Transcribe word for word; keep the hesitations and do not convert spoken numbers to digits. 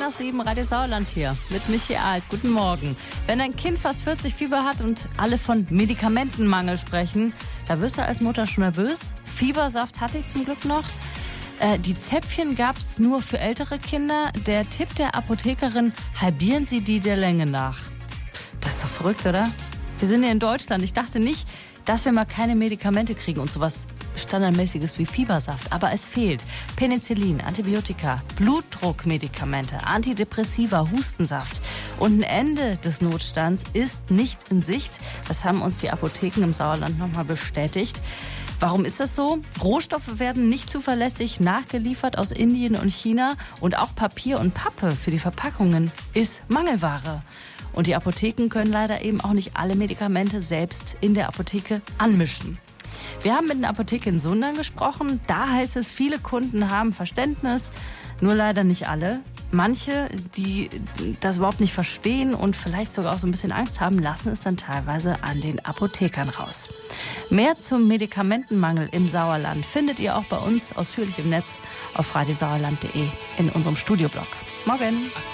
nach sieben, Radio Sauerland hier mit Michi Alt. Guten Morgen. Wenn ein Kind fast vierzig Fieber hat und alle von Medikamentenmangel sprechen, da wirst du als Mutter schon nervös. Fiebersaft hatte ich zum Glück noch. Äh, die Zäpfchen gab es nur für ältere Kinder. Der Tipp der Apothekerin, halbieren Sie die der Länge nach. Das ist doch verrückt, oder? Wir sind ja in Deutschland. Ich dachte nicht, dass wir mal keine Medikamente kriegen und sowas Standardmäßiges wie Fiebersaft. Aber es fehlt Penicillin, Antibiotika, Blutdruckmedikamente, Antidepressiva, Hustensaft. Und ein Ende des Notstands ist nicht in Sicht. Das haben uns die Apotheken im Sauerland nochmal bestätigt. Warum ist das so? Rohstoffe werden nicht zuverlässig nachgeliefert aus Indien und China. Und auch Papier und Pappe für die Verpackungen ist Mangelware. Und die Apotheken können leider eben auch nicht alle Medikamente selbst in der Apotheke anmischen. Wir haben mit einer Apotheke in Sundern gesprochen. Da heißt es, viele Kunden haben Verständnis, nur leider nicht alle. Manche, die das überhaupt nicht verstehen und vielleicht sogar auch so ein bisschen Angst haben, lassen es dann teilweise an den Apothekern raus. Mehr zum Medikamentenmangel im Sauerland findet ihr auch bei uns ausführlich im Netz auf radiosauerland punkt de in unserem Studioblog. Morgen!